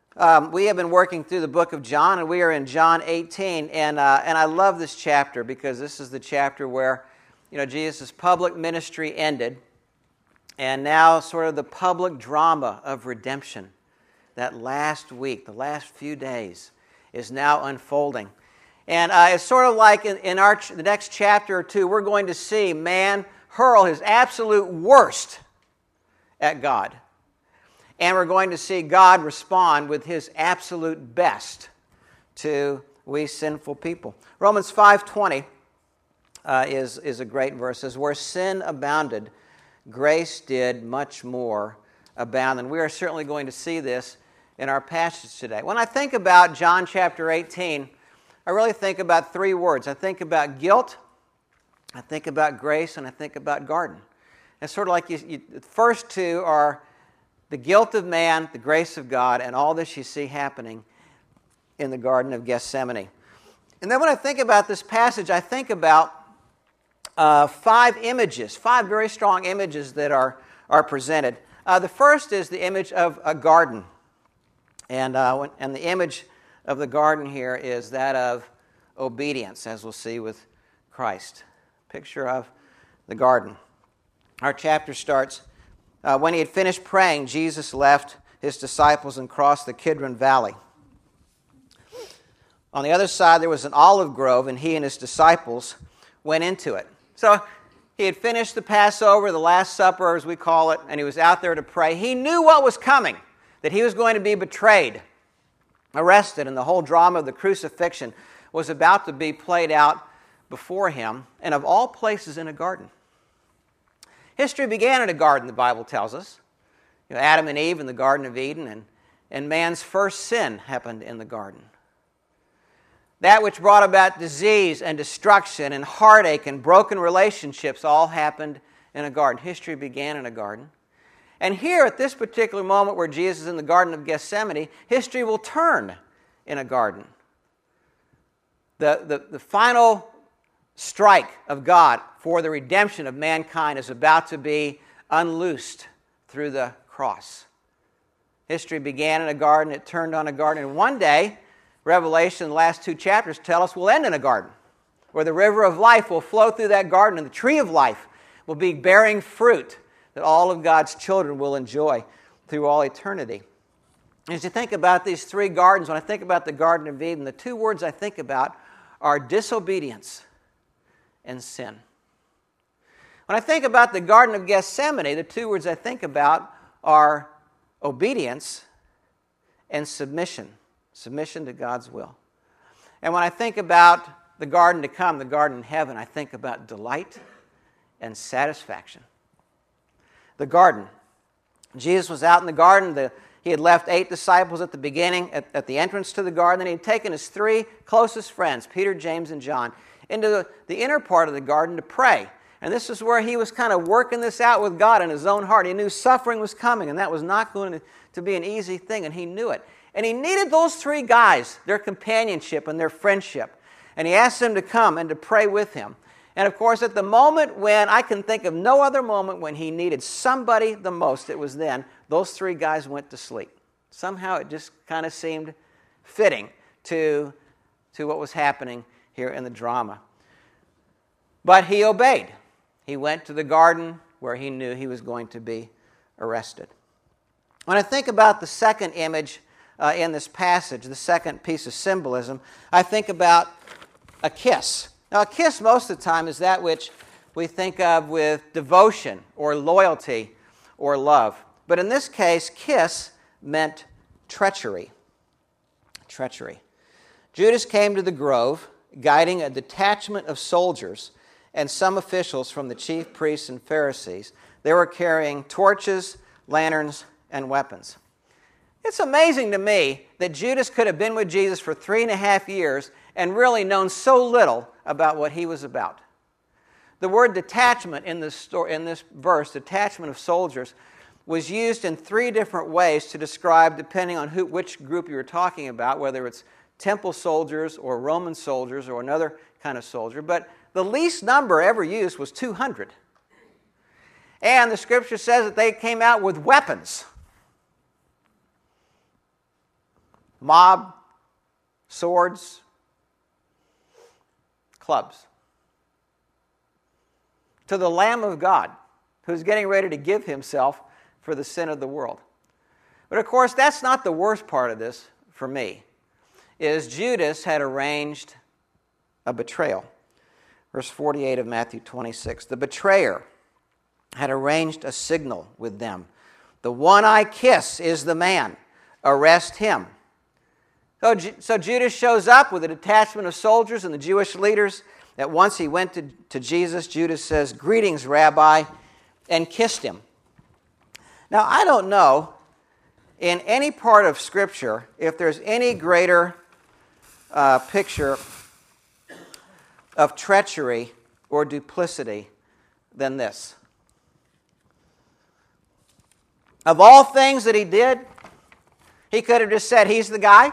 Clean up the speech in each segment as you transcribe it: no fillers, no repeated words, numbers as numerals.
We have been working through the book of John, and we are in John 18, and I love this chapter because this is the chapter where, Jesus' public ministry ended, and now sort of the public drama of redemption, that last week, the last few days, is now unfolding. And it's sort of like in the next chapter or two, we're going to see man hurl his absolute worst at God. And we're going to see God respond with His absolute best to we sinful people. Romans 5:20 is a great verse. It says, where sin abounded, grace did much more abound. And we are certainly going to see this in our passage today. When I think about John chapter 18, I really think about three words. I think about guilt, I think about grace, and I think about garden. It's sort of like the first two are the guilt of man, the grace of God, and all this you see happening in the Garden of Gethsemane. And then when I think about this passage, I think about five very strong images that are presented. The first is the image of a garden. And the image of the garden here is that of obedience, as we'll see with Christ. Picture of the garden. Our chapter starts, when he had finished praying, Jesus left his disciples and crossed the Kidron Valley. On the other side, there was an olive grove, and he and his disciples went into it. So he had finished the Passover, the Last Supper, as we call it, and he was out there to pray. He knew what was coming, that he was going to be betrayed, arrested, and the whole drama of the crucifixion was about to be played out before him, and of all places in a garden. History began in a garden, the Bible tells us. Adam and Eve in the Garden of Eden, and man's first sin happened in the garden. That which brought about disease and destruction and heartache and broken relationships all happened in a garden. History began in a garden. And here, at this particular moment where Jesus is in the Garden of Gethsemane, history will turn in a garden. The final strike of God for the redemption of mankind is about to be unloosed through the cross. History began in a garden, it turned on a garden, and one day, Revelation, the last two chapters tell us, will end in a garden, where the river of life will flow through that garden, and the tree of life will be bearing fruit that all of God's children will enjoy through all eternity. As you think about these three gardens, when I think about the Garden of Eden, the two words I think about are disobedience and sin. When I think about the Garden of Gethsemane, the two words I think about are obedience and submission. Submission to God's will. And when I think about the garden to come, the garden in heaven, I think about delight and satisfaction. The garden. Jesus was out in the garden. He had left 8 disciples at the beginning, at the entrance to the garden, and he had taken his 3 closest friends, Peter, James, and John, into the inner part of the garden to pray. And this is where he was kind of working this out with God in his own heart. He knew suffering was coming, and that was not going to be an easy thing, and he knew it. And he needed those 3 guys, their companionship and their friendship. And he asked them to come and to pray with him. And of course, at the moment when, I can think of no other moment when he needed somebody the most, it was then, those 3 guys went to sleep. Somehow it just kind of seemed fitting to what was happening here in the drama. But he obeyed. He went to the garden where he knew he was going to be arrested. When I think about the second image in this passage, the second piece of symbolism, I think about a kiss. Now, a kiss most of the time is that which we think of with devotion or loyalty or love. But in this case, kiss meant treachery. Treachery. Judas came to the grove, guiding a detachment of soldiers and some officials from the chief priests and Pharisees. They were carrying torches, lanterns, and weapons. It's amazing to me that Judas could have been with Jesus for 3.5 years and really known so little about what he was about. The word detachment in this verse, detachment of soldiers, was used in 3 different ways to describe, depending on which group you were talking about, whether it's temple soldiers or Roman soldiers or another kind of soldier. But the least number ever used was 200. And the scripture says that they came out with weapons. mob, swords, clubs. To the Lamb of God, who's getting ready to give himself for the sin of the world. But of course, that's not the worst part of this for me, is Judas had arranged a betrayal. Verse 48 of Matthew 26. The betrayer had arranged a signal with them. The one I kiss is the man. Arrest him. So Judas shows up with a detachment of soldiers and the Jewish leaders. That once he went to Jesus, Judas says, "Greetings, Rabbi," and kissed him. Now, I don't know in any part of Scripture if there's any greater picture of treachery or duplicity than this. Of all things that he did, he could have just said, "He's the guy."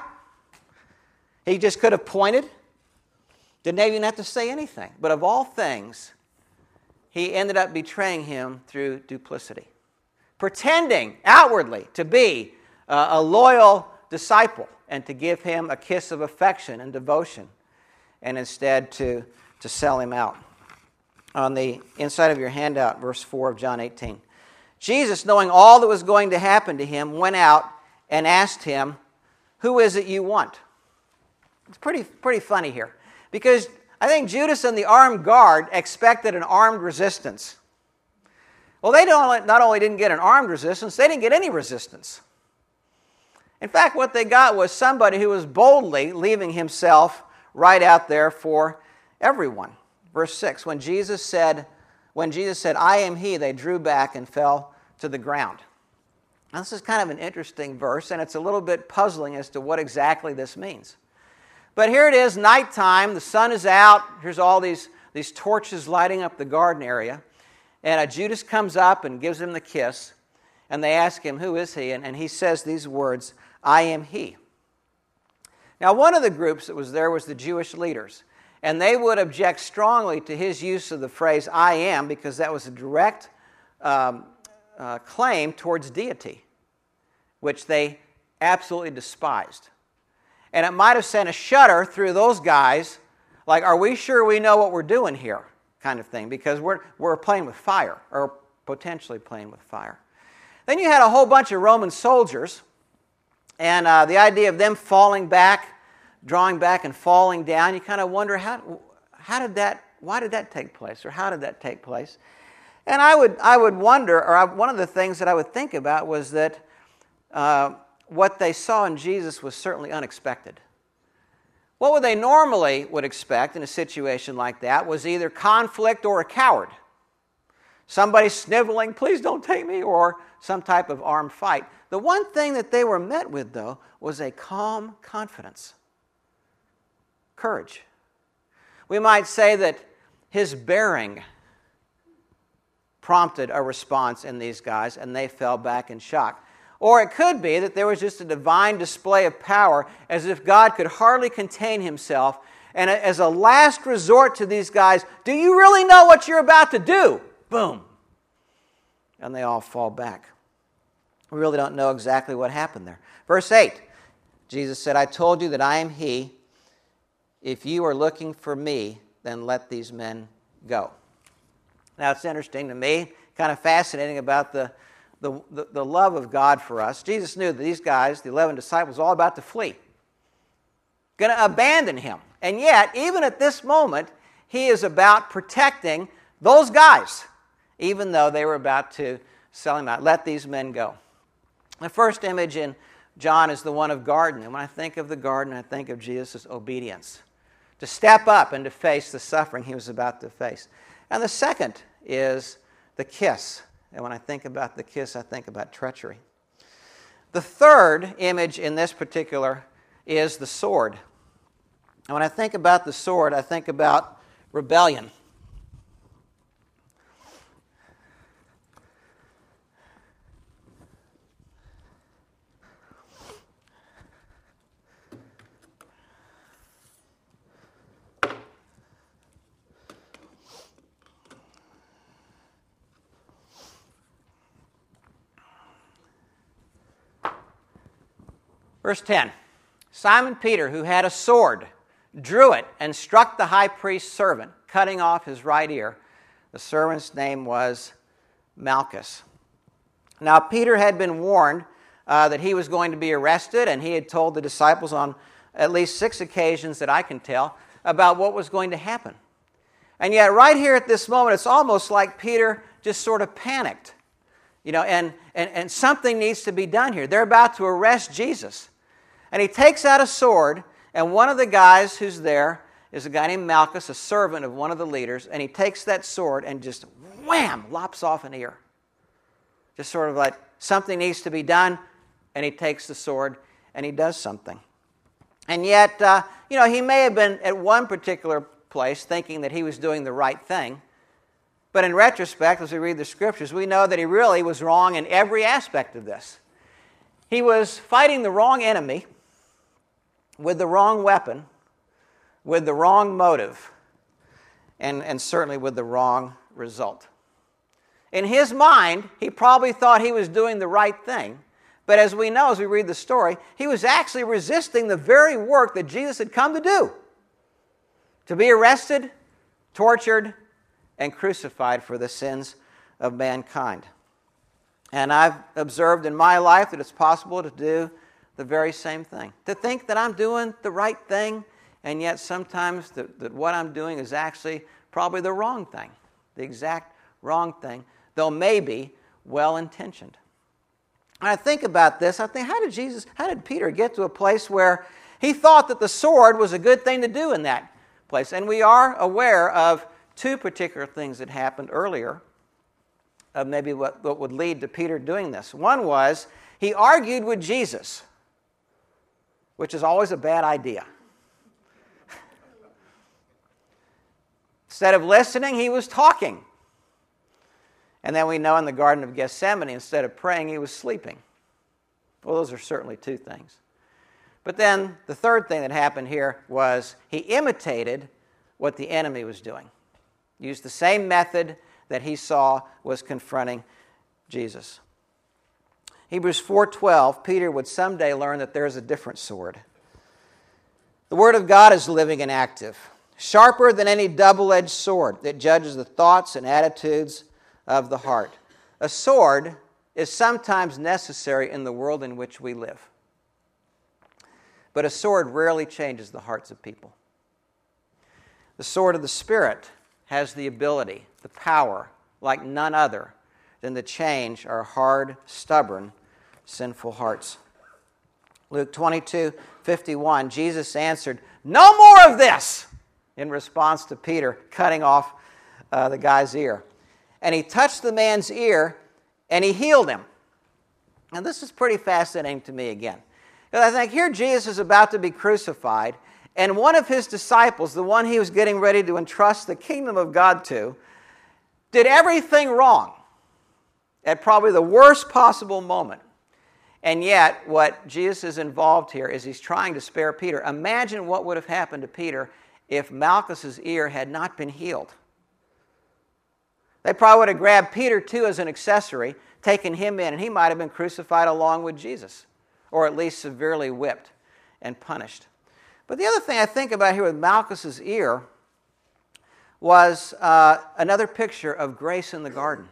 He just could have pointed. Didn't even have to say anything. But of all things, he ended up betraying him through duplicity. Pretending outwardly to be a loyal disciple and to give him a kiss of affection and devotion, and instead to sell him out. On the inside of your handout, verse 4 of John 18. Jesus, knowing all that was going to happen to him, went out and asked him, "Who is it you want?" It's pretty funny here, because I think Judas and the armed guard expected an armed resistance. Well, they not only didn't get an armed resistance, they didn't get any resistance. In fact, what they got was somebody who was boldly leaving himself right out there for everyone. Verse 6, when Jesus said, "I am he," they drew back and fell to the ground. Now, this is kind of an interesting verse, and it's a little bit puzzling as to what exactly this means. But here it is, nighttime, the sun is out, here's all these torches lighting up the garden area, and Judas comes up and gives him the kiss, and they ask him, "Who is he?" And he says these words, "I am he." Now, one of the groups that was there was the Jewish leaders, and they would object strongly to his use of the phrase "I am," because that was a direct claim towards deity, which they absolutely despised. And it might have sent a shudder through those guys, like, "Are we sure we know what we're doing here?" kind of thing, because we're playing with fire, or potentially playing with fire. Then you had a whole bunch of Roman soldiers, and the idea of them falling back, drawing back and falling down, you kind of wonder why did that take place, or how did that take place? And I would wonder, one of the things that I would think about was that what they saw in Jesus was certainly unexpected. What would they normally would expect in a situation like that was either conflict or a coward. Somebody sniveling, "Please don't take me," or some type of armed fight. The one thing that they were met with, though, was a calm confidence. Courage. We might say that his bearing prompted a response in these guys, and they fell back in shock. Or it could be that there was just a divine display of power, as if God could hardly contain himself, and as a last resort to these guys, "Do you really know what you're about to do?" Boom. And they all fall back. We really don't know exactly what happened there. Verse 8, Jesus said, "I told you that I am he. If you are looking for me, then let these men go." Now, it's interesting to me, kind of fascinating about the love of God for us. Jesus knew that these guys, the 11 disciples, were all about to flee, going to abandon him. And yet, even at this moment, he is about protecting those guys, even though they were about to sell him out. Let these men go. The first image in John is the one of garden. And when I think of the garden, I think of Jesus' obedience, to step up and to face the suffering he was about to face. And the second is the kiss. And when I think about the kiss, I think about treachery. The third image in this particular is the sword. And when I think about the sword, I think about rebellion. Verse 10, Simon Peter, who had a sword, drew it and struck the high priest's servant, cutting off his right ear. The servant's name was Malchus. Now, Peter had been warned that he was going to be arrested, and he had told the disciples on at least 6 occasions that I can tell about what was going to happen. And yet, right here at this moment, it's almost like Peter just sort of panicked. And something needs to be done here. They're about to arrest Jesus. And he takes out a sword, and one of the guys who's there is a guy named Malchus, a servant of one of the leaders, and he takes that sword and just wham, lops off an ear. Just sort of like something needs to be done, and he takes the sword and he does something. And yet, he may have been at one particular place thinking that he was doing the right thing, but in retrospect, as we read the Scriptures, we know that he really was wrong in every aspect of this. He was fighting the wrong enemy with the wrong weapon, with the wrong motive, and certainly with the wrong result. In his mind, he probably thought he was doing the right thing, but as we know, as we read the story, he was actually resisting the very work that Jesus had come to do, to be arrested, tortured, and crucified for the sins of mankind. And I've observed in my life that it's possible to do the very same thing. To think that I'm doing the right thing, and yet sometimes that what I'm doing is actually probably the wrong thing, the exact wrong thing, though maybe well-intentioned. And I think about this, I think, how did Peter get to a place where he thought that the sword was a good thing to do in that place? And we are aware of 2 particular things that happened earlier of maybe what would lead to Peter doing this. One was he argued with Jesus, which is always a bad idea. Instead of listening, he was talking. And then we know in the Garden of Gethsemane, instead of praying, he was sleeping. Well, those are certainly 2 things. But then the third thing that happened here was he imitated what the enemy was doing. Used the same method that he saw was confronting Jesus. Hebrews 4:12, Peter would someday learn that there is a different sword. The Word of God is living and active, sharper than any double-edged sword that judges the thoughts and attitudes of the heart. A sword is sometimes necessary in the world in which we live. But a sword rarely changes the hearts of people. The sword of the Spirit has the ability, the power, like none other, than to change our hard, stubborn, sinful hearts. Luke 22:51, Jesus answered, "No more of this," in response to Peter cutting off the guy's ear. And he touched the man's ear, and he healed him. And this is pretty fascinating to me again. Because I think here Jesus is about to be crucified, and one of his disciples, the one he was getting ready to entrust the kingdom of God to, did everything wrong at probably the worst possible moment. And yet, what Jesus is involved here is he's trying to spare Peter. Imagine what would have happened to Peter if Malchus's ear had not been healed. They probably would have grabbed Peter too as an accessory, taken him in, and he might have been crucified along with Jesus, or at least severely whipped and punished. But the other thing I think about here with Malchus's ear was another picture of grace in the garden.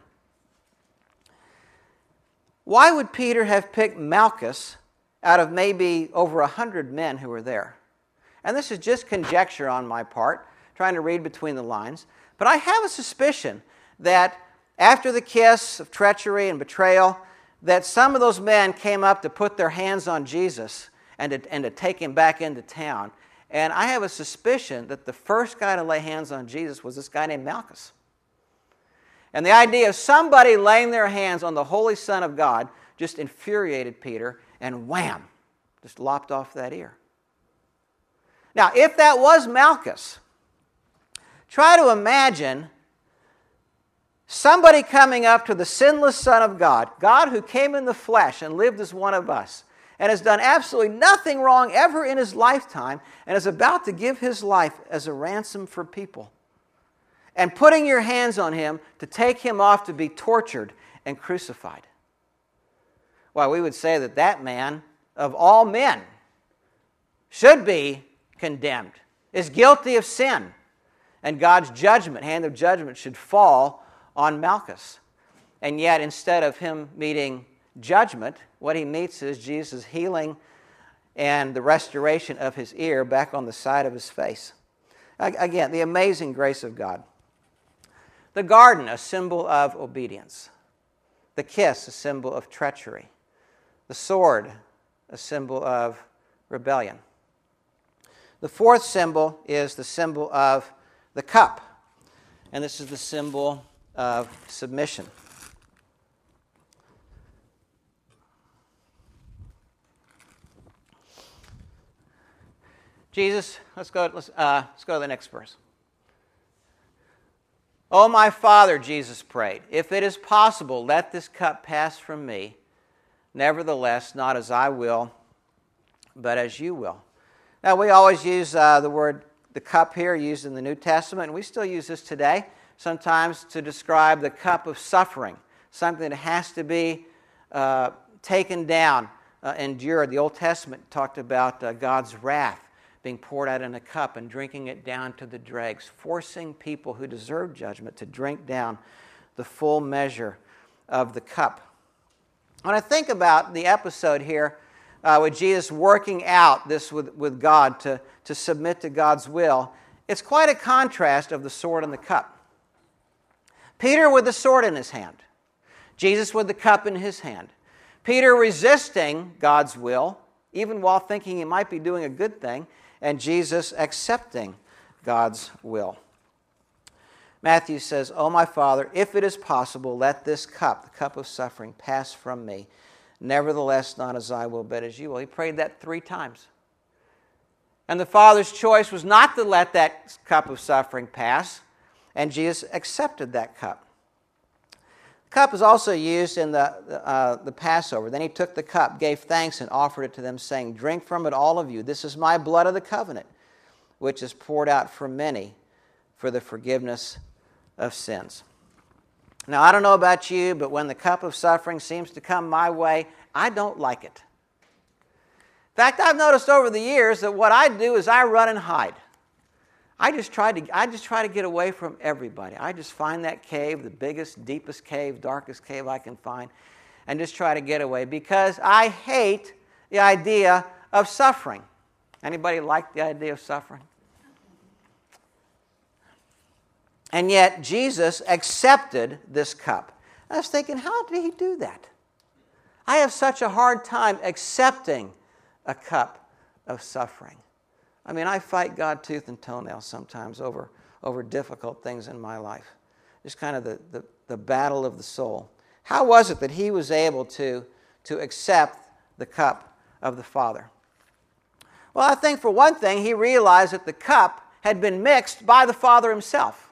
Why would Peter have picked Malchus out of maybe over 100 men who were there? And this is just conjecture on my part, trying to read between the lines. But I have a suspicion that after the kiss of treachery and betrayal, that some of those men came up to put their hands on Jesus and to take him back into town. And I have a suspicion that the first guy to lay hands on Jesus was this guy named Malchus. And the idea of somebody laying their hands on the Holy Son of God just infuriated Peter, and wham, just lopped off that ear. Now, if that was Malchus, try to imagine somebody coming up to the sinless Son of God, God who came in the flesh and lived as one of us, and has done absolutely nothing wrong ever in his lifetime, and is about to give his life as a ransom for people, and putting your hands on him to take him off to be tortured and crucified. Why, we would say that man, of all men, should be condemned, is guilty of sin. And God's judgment, hand of judgment, should fall on Malchus. And yet, instead of him meeting judgment, what he meets is Jesus' healing and the restoration of his ear back on the side of his face. Again, the amazing grace of God. The garden, a symbol of obedience. The kiss, a symbol of treachery. The sword, a symbol of rebellion. The fourth symbol is the symbol of the cup. And this is the symbol of submission. Jesus, let's go to the next verse. "O my Father," Jesus prayed, "if it is possible, let this cup pass from me. Nevertheless, not as I will, but as you will." Now, we always use the cup here, used in the New Testament, and we still use this today, sometimes to describe the cup of suffering, something that has to be taken down, endured. The Old Testament talked about God's wrath being poured out in a cup and drinking it down to the dregs, forcing people who deserve judgment to drink down the full measure of the cup. When I think about the episode here with Jesus working out this with God to submit to God's will, it's quite a contrast of the sword and the cup. Peter with the sword in his hand, Jesus with the cup in his hand. Peter resisting God's will, even while thinking he might be doing a good thing, and Jesus accepting God's will. Matthew says, "O my Father, if it is possible, let this cup, the cup of suffering, pass from me. Nevertheless, not as I will, but as you will." He prayed that 3 times. And the Father's choice was not to let that cup of suffering pass, and Jesus accepted that cup. The cup is also used in the Passover. "Then he took the cup, gave thanks, and offered it to them, saying, 'Drink from it, all of you. This is my blood of the covenant, which is poured out for many for the forgiveness of sins.'" Now, I don't know about you, but when the cup of suffering seems to come my way, I don't like it. In fact, I've noticed over the years that what I do is I run and hide. I just try to get away from everybody. I just find that cave, the biggest, deepest cave, darkest cave I can find, and just try to get away because I hate the idea of suffering. Anybody like the idea of suffering? And yet, Jesus accepted this cup. I was thinking, how did he do that? I have such a hard time accepting a cup of suffering. I mean, I fight God tooth and toenail sometimes over difficult things in my life. Just kind of the battle of the soul. How was it that he was able to accept the cup of the Father? Well, I think for one thing, he realized that the cup had been mixed by the Father himself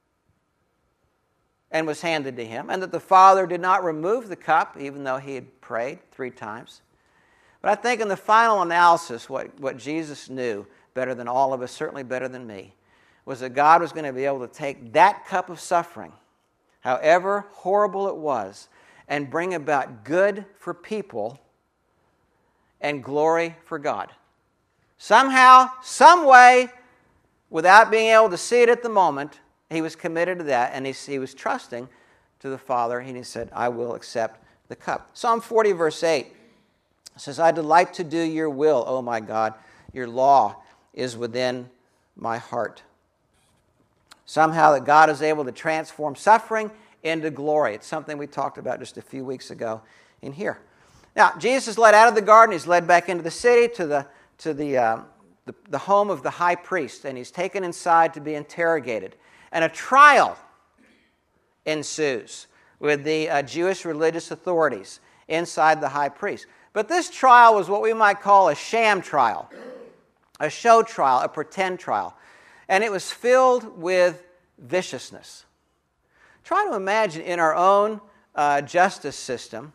and was handed to him, and that the Father did not remove the cup, even though he had prayed 3 times. But I think in the final analysis, what Jesus knew better than all of us, certainly better than me, was that God was going to be able to take that cup of suffering, however horrible it was, and bring about good for people and glory for God. Somehow, some way, without being able to see it at the moment, he was committed to that, and he was trusting to the Father, and he said, "I will accept the cup." Psalm 40, verse 8 says, "I delight to do your will, O my God. Your law is within my heart." Somehow that God is able to transform suffering into glory. It's something we talked about just a few weeks ago in here. Now, Jesus is led out of the garden. He's led back into the city to the home of the high priest, and he's taken inside to be interrogated. And a trial ensues with the Jewish religious authorities inside the high priest. But this trial was what we might call a sham trial, a show trial, a pretend trial. And it was filled with viciousness. Try to imagine in our own justice system,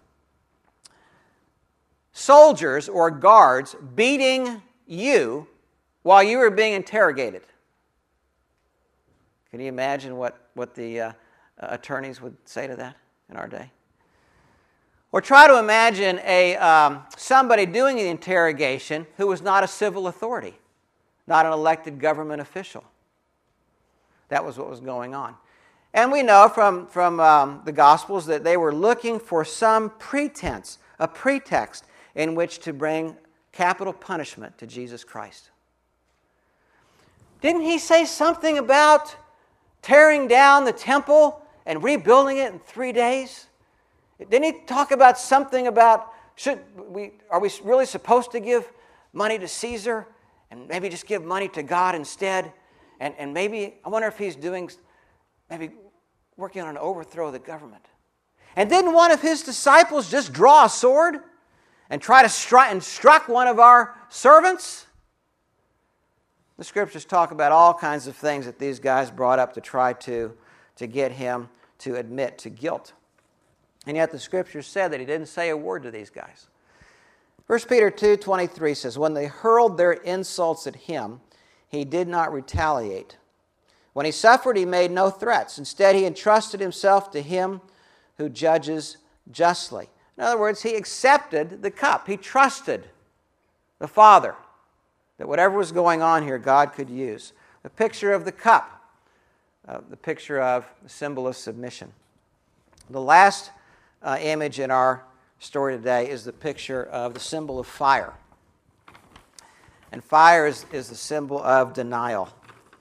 soldiers or guards beating you while you were being interrogated. Can you imagine what the attorneys would say to that in our day? Or try to imagine somebody doing the interrogation who was not a civil authority, not an elected government official. That was what was going on. And we know from the Gospels that they were looking for some pretense, a pretext in which to bring capital punishment to Jesus Christ. Didn't he say something about tearing down the temple and rebuilding it in 3 days? Didn't he talk about something about, are we really supposed to give money to Caesar and maybe just give money to God instead? And maybe, I wonder if he's maybe working on an overthrow of the government. And didn't one of his disciples just draw a sword and try to struck one of our servants? The Scriptures talk about all kinds of things that these guys brought up to try to get him to admit to guilt. And yet the Scriptures said that he didn't say a word to these guys. 1 Peter 2:23 says, when they hurled their insults at him, he did not retaliate. When he suffered, he made no threats. Instead, he entrusted himself to him who judges justly. In other words, he accepted the cup. He trusted the Father that whatever was going on here, God could use. The picture of the cup, the picture of the symbol of submission. The last image in our story today is the picture of the symbol of fire. And fire is the symbol of denial.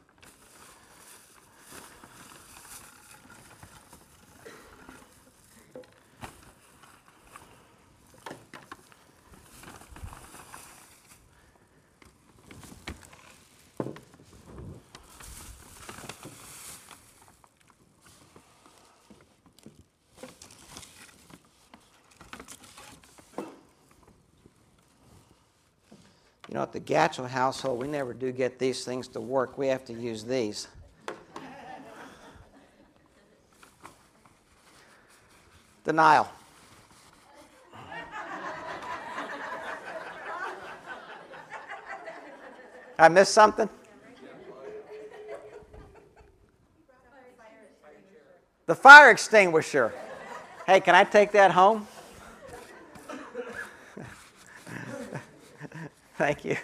You know, at the Gatchell household, we never do get these things to work. We have to use these. Denial. I missed something? The fire extinguisher. Hey, can I take that home? Thank you.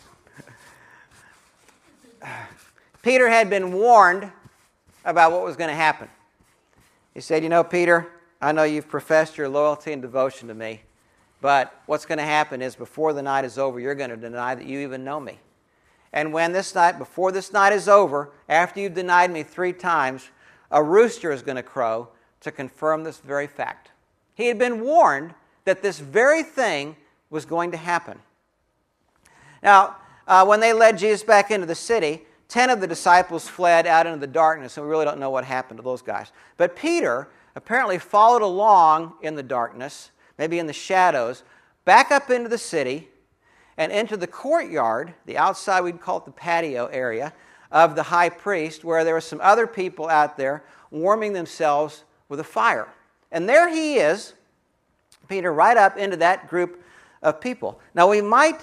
Peter had been warned about what was going to happen. He said, you know, Peter, I know you've professed your loyalty and devotion to me, but what's going to happen is before the night is over, you're going to deny that you even know me. And before this night is over, after you've denied me 3 times, a rooster is going to crow to confirm this very fact. He had been warned that this very thing was going to happen. Now, when they led Jesus back into the city, 10 of the disciples fled out into the darkness, and we really don't know what happened to those guys. But Peter apparently followed along in the darkness, maybe in the shadows, back up into the city and into the courtyard, the outside, we'd call it the patio area, of the high priest, where there were some other people out there warming themselves with a fire. And there he is, Peter, right up into that group of people. Now, we might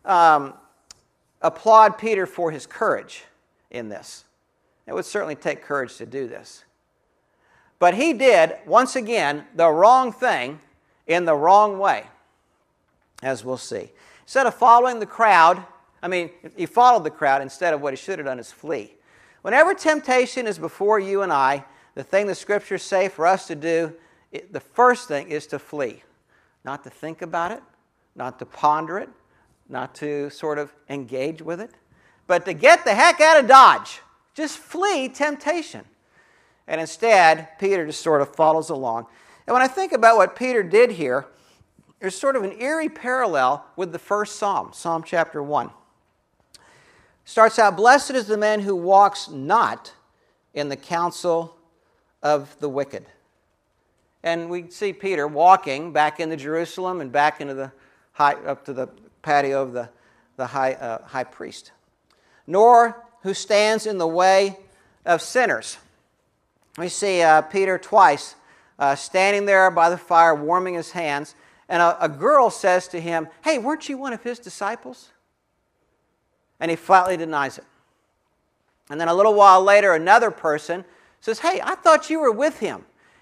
applaud Peter for his courage in this. It would certainly take courage to do this. But he did, once again, the wrong thing in the wrong way, as we'll see. Instead of following the crowd, he followed the crowd instead of what he should have done is flee. Whenever temptation is before you and I, the thing the Scriptures say for us to do, the first thing is to flee. Not to think about it, not to ponder it, not to sort of engage with it, but to get the heck out of Dodge. Just flee temptation. And instead, Peter just sort of follows along. And when I think about what Peter did here, there's sort of an eerie parallel with the first Psalm, Psalm chapter 1. Starts out, blessed is the man who walks not in the counsel of the wicked. And we see Peter walking back into Jerusalem and back into up to the patio of the high priest. Nor who stands in the way of sinners. We see Peter twice standing there by the fire warming his hands, and a girl says to him, hey, weren't you one of his disciples? And he flatly denies it. And then a little while later, another person says, hey, I thought you were with him.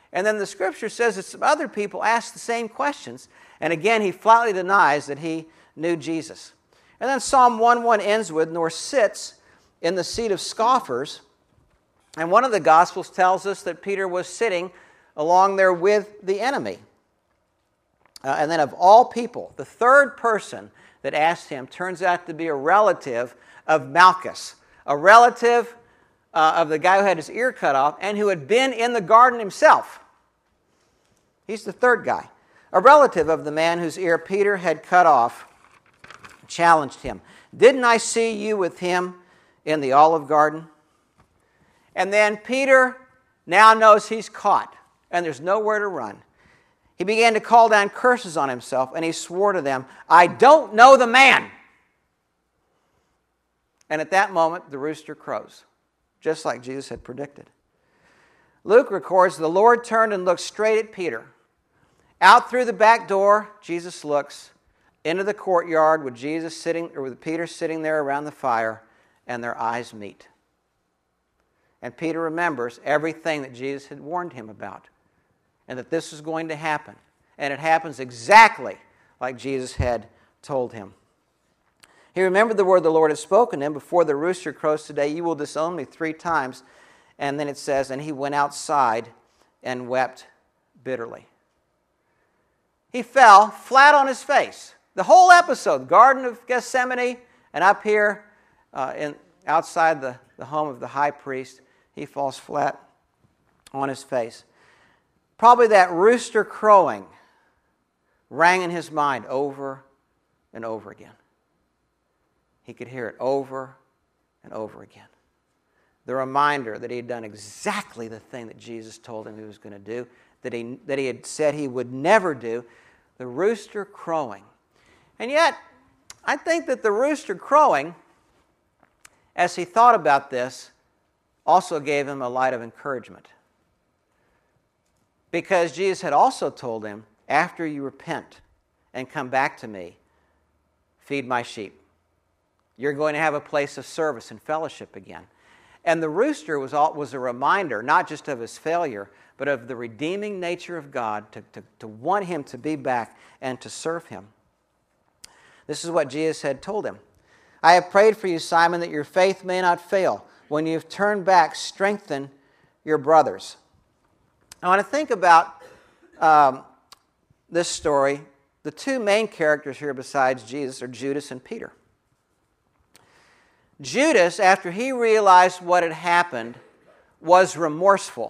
And then the Scripture says that some other people asked the same questions. And again, he flatly denies that he knew Jesus. And then Psalm 1:1 ends with, "Nor sits in the seat of scoffers." And one of the Gospels tells us that Peter was sitting along there with the enemy. And then of all people, the third person that asked him turns out to be a relative of Malchus, a relative of the guy who had his ear cut off and who had been in the garden himself. He's the third guy. A relative of the man whose ear Peter had cut off challenged him. "Didn't I see you with him in the Olive Garden?" And then Peter now knows he's caught and there's nowhere to run. He began to call down curses on himself, and he swore to them, "I don't know the man." And at that moment, the rooster crows, just like Jesus had predicted. Luke records, the Lord turned and looked straight at Peter. Out through the back door, Jesus looks into the courtyard with with Peter sitting there around the fire, and their eyes meet. And Peter remembers everything that Jesus had warned him about, and that this was going to happen. And it happens exactly like Jesus had told him. He remembered the word the Lord had spoken to him, "Before the rooster crows today, you will disown me 3 times. And then it says, and he went outside and wept bitterly. He fell flat on his face. The whole episode, Garden of Gethsemane, and up here outside the home of the high priest, he falls flat on his face. Probably that rooster crowing rang in his mind over and over again. He could hear it over and over again. The reminder that he had done exactly the thing that Jesus told him he was going to do, that he had said he would never do, the rooster crowing. And yet, I think that the rooster crowing, as he thought about this, also gave him a light of encouragement. Because Jesus had also told him, after you repent and come back to me, feed my sheep. You're going to have a place of service and fellowship again. And the rooster was a reminder, not just of his failure, but of the redeeming nature of God, to want him to be back and to serve him. This is what Jesus had told him. I have prayed for you, Simon, that your faith may not fail. When you've turned back, strengthen your brothers. I want to think about this story. The two main characters here besides Jesus are Judas and Peter. Judas, after he realized what had happened, was remorseful,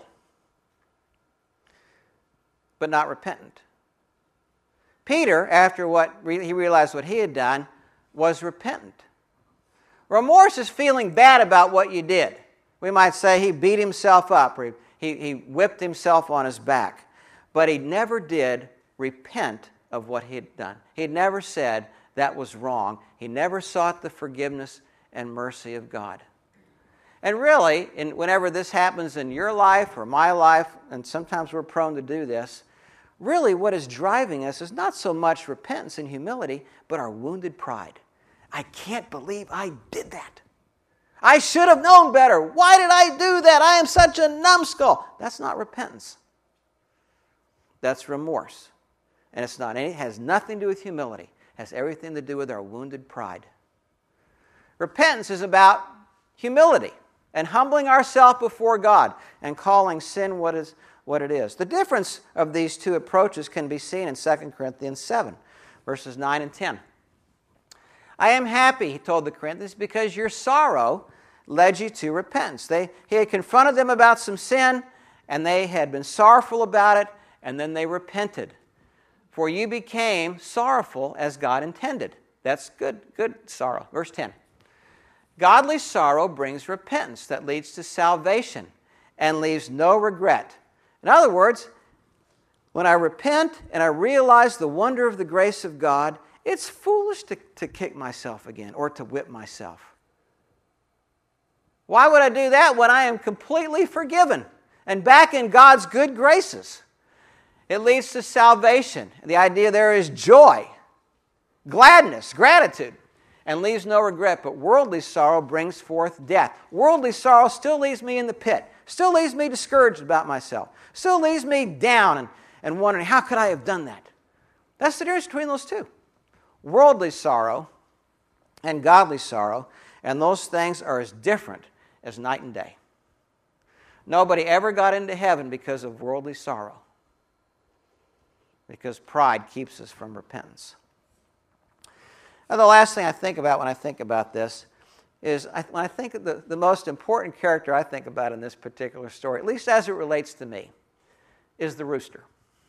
but not repentant. Peter, after he realized what he had done, was repentant. Remorse is feeling bad about what you did. We might say he beat himself up, or he whipped himself on his back. But he never did repent of what he had done. He had never said that was wrong. He never sought the forgiveness and mercy of God. And really, whenever this happens in your life or my life, and sometimes we're prone to do this, really what is driving us is not so much repentance and humility, but our wounded pride. I can't believe I did that. I should have known better. Why did I do that? I am such a numbskull. That's not repentance. That's remorse. And it has nothing to do with humility. It has everything to do with our wounded pride. Repentance is about humility and humbling ourselves before God and calling sin what it is. The difference of these two approaches can be seen in 2 Corinthians 7, verses 9 and 10. I am happy, he told the Corinthians, because your sorrow led you to repentance. He had confronted them about some sin, and they had been sorrowful about it, and then they repented. For you became sorrowful as God intended. That's good sorrow. Verse 10. Godly sorrow brings repentance that leads to salvation and leaves no regret. In other words, when I repent and I realize the wonder of the grace of God, it's foolish to kick myself again or to whip myself. Why would I do that when I am completely forgiven and back in God's good graces? It leads to salvation. The idea there is joy, gladness, gratitude, and leaves no regret. But worldly sorrow brings forth death. Worldly sorrow still leaves me in the pit, Still leaves me discouraged about myself. Still leaves me down and wondering, how could I have done that? That's the difference between those two. Worldly sorrow and godly sorrow, and those things are as different as night and day. Nobody ever got into heaven because of worldly sorrow, because pride keeps us from repentance. And the last thing I think about when I think about this is when I think of the most important character I think about in this particular story, at least as it relates to me, is the rooster.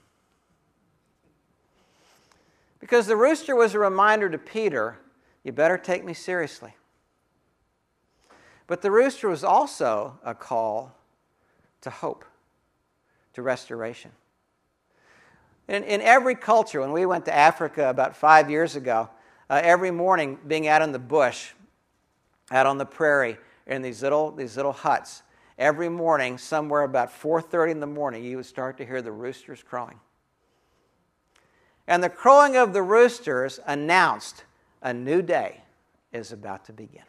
Because the rooster was a reminder to Peter, you better take me seriously. But the rooster was also a call to hope, to restoration. In every culture, when we went to Africa about 5 years ago, every morning being out in the bush, out on the prairie, in these little huts, every morning, somewhere about 4:30 in the morning, you would start to hear the roosters crowing. And the crowing of the roosters announced a new day is about to begin.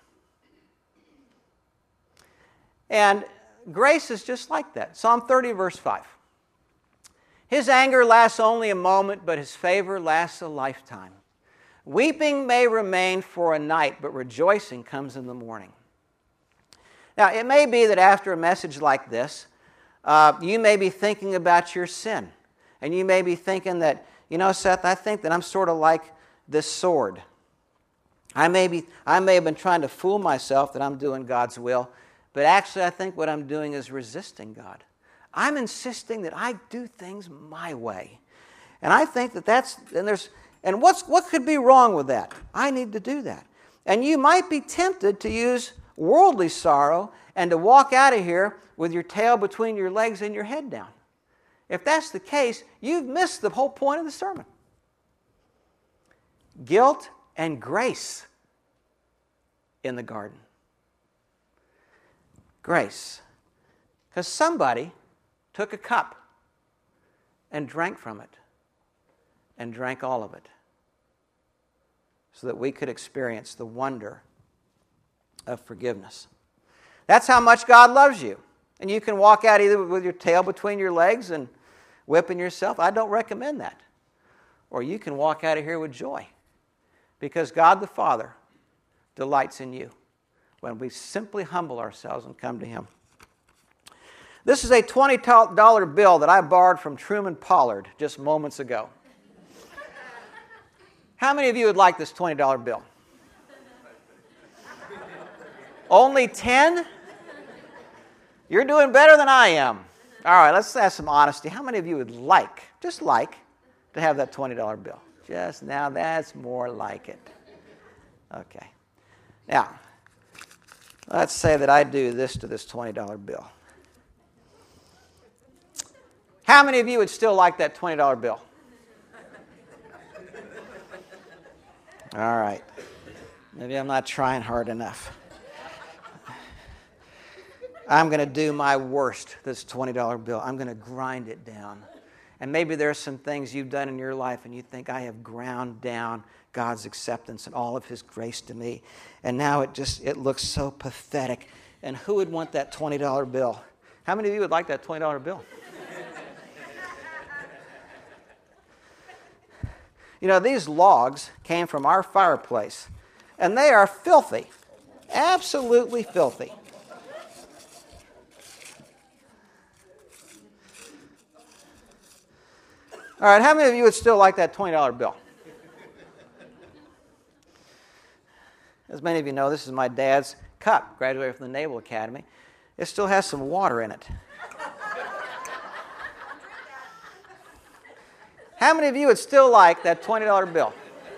And grace is just like that. Psalm 30, verse 5. His anger lasts only a moment, but his favor lasts a lifetime. Weeping may remain for a night, but rejoicing comes in the morning. Now, it may be that after a message like this, you may be thinking about your sin. And you may be thinking that, Seth, I think that I'm sort of like this sword. I may have been trying to fool myself that I'm doing God's will, but actually I think what I'm doing is resisting God. I'm insisting that I do things my way. And I think what could be wrong with that? I need to do that. And you might be tempted to use worldly sorrow and to walk out of here with your tail between your legs and your head down. If that's the case, you've missed the whole point of the sermon. Guilt and grace in the garden. Grace. Because somebody took a cup and drank from it, and drank all of it, so that we could experience the wonder of forgiveness. That's how much God loves you. And you can walk out either with your tail between your legs and whipping yourself. I don't recommend that. Or you can walk out of here with joy, because God the Father delights in you when we simply humble ourselves and come to Him. This is a $20 bill that I borrowed from Truman Pollard just moments ago. How many of you would like this $20 bill? Only 10? You're doing better than I am. All right, let's have some honesty. How many of you would just like, to have that $20 bill? Just now, that's more like it. Okay. Now, let's say that I do this to this $20 bill. How many of you would still like that $20 bill? All right. Maybe I'm not trying hard enough. I'm going to do my worst, this $20 bill. I'm going to grind it down. And maybe there are some things you've done in your life and you think, I have ground down God's acceptance and all of His grace to me. And now it looks so pathetic. And who would want that $20 bill? How many of you would like that $20 bill? These logs came from our fireplace, and they are filthy, absolutely filthy. All right, how many of you would still like that $20 bill? As many of you know, this is my dad's cup, graduated from the Naval Academy. It still has some water in it. How many of you would still like that $20 bill?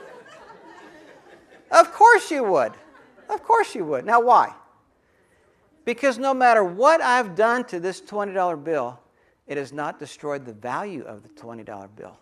Of course you would. Of course you would. Now why? Because no matter what I've done to this $20 bill, it has not destroyed the value of the $20 bill.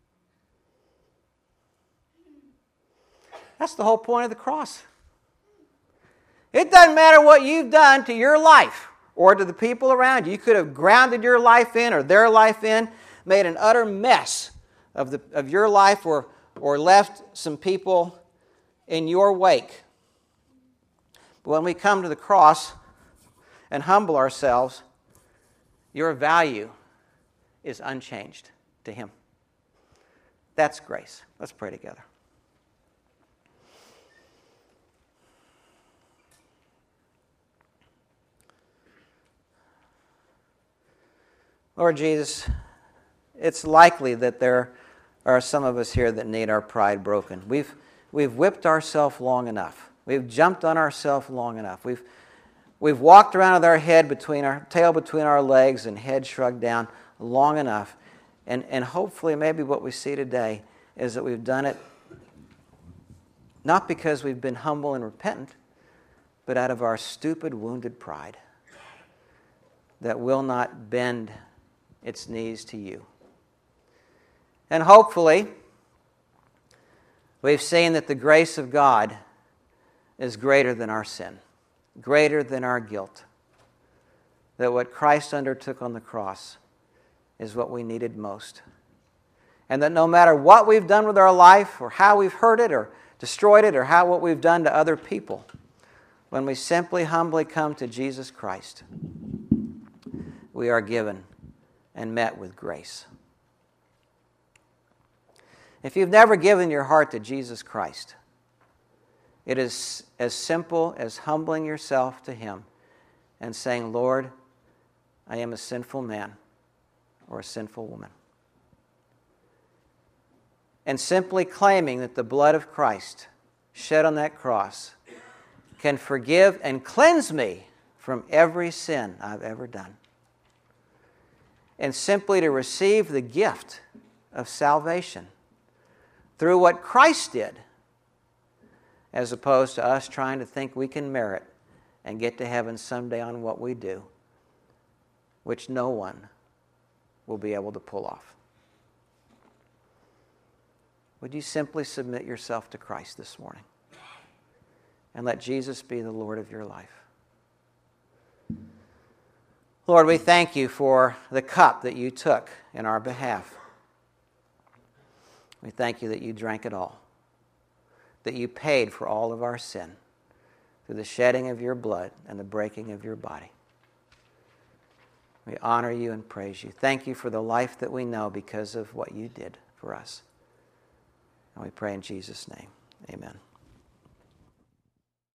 That's the whole point of the cross. It doesn't matter what you've done to your life or to the people around you. You could have grounded your life in or their life in, made an utter mess of your life or left some people in your wake. But when we come to the cross and humble ourselves, your value is unchanged to Him. That's grace. Let's pray together. Lord Jesus, it's likely that there are some of us here that need our pride broken. We've whipped ourselves long enough. We've jumped on ourselves long enough. We've walked around with our tail between our legs and head shrugged down long enough. And hopefully maybe what we see today is that we've done it not because we've been humble and repentant, but out of our stupid, wounded pride that will not bend its knees to you. And hopefully, we've seen that the grace of God is greater than our sin, greater than our guilt, that what Christ undertook on the cross is what we needed most. And that no matter what we've done with our life, or how we've hurt it, or destroyed it, or what we've done to other people, when we simply, humbly come to Jesus Christ, we are given and met with grace. If you've never given your heart to Jesus Christ, it is as simple as humbling yourself to Him and saying, Lord, I am a sinful man or a sinful woman. And simply claiming that the blood of Christ shed on that cross can forgive and cleanse me from every sin I've ever done. And simply to receive the gift of salvation through what Christ did, as opposed to us trying to think we can merit and get to heaven someday on what we do, which no one will be able to pull off. Would you simply submit yourself to Christ this morning and let Jesus be the Lord of your life? Lord, we thank you for the cup that you took in our behalf. We thank you that you drank it all, that you paid for all of our sin through the shedding of your blood and the breaking of your body. We honor you and praise you. Thank you for the life that we know because of what you did for us. And we pray in Jesus' name. Amen.